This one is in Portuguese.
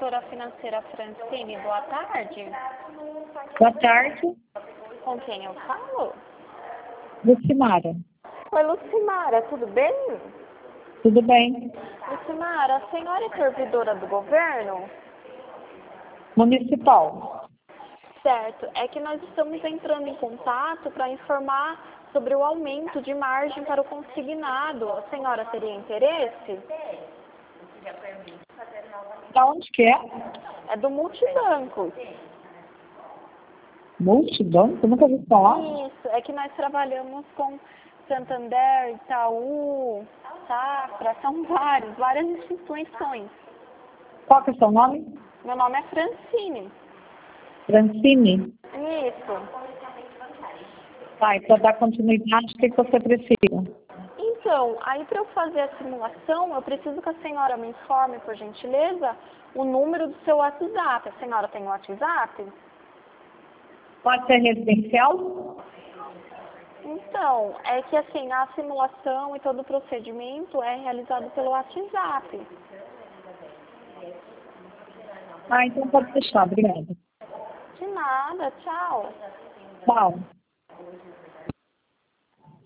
corretora financeira Francine, boa tarde. Boa tarde, Com quem eu falo? Lucimara. Oi, Lucimara, tudo bem? Tudo bem? Lucimara, a senhora é servidora do governo? Municipal. Certo, é que nós estamos entrando em contato para informar sobre o aumento de margem para o consignado. A senhora teria interesse? Da onde que é? É do multibanco. Multibanco? Nunca ouvi falar. Isso, é que nós trabalhamos com Santander, Itaú, Safra, são várias instituições. Qual que é o seu nome? Meu nome é Francine. Francine. Isso. Tá, e para dar continuidade, o que você precisa? Então, aí para eu fazer a simulação, eu preciso que a senhora me informe, por gentileza, o número do seu WhatsApp. A senhora tem WhatsApp? Pode ser residencial? Então, é que assim, a simulação e todo o procedimento é realizado pelo WhatsApp. Ah, então pode fechar, obrigada. De nada, tchau. Tchau.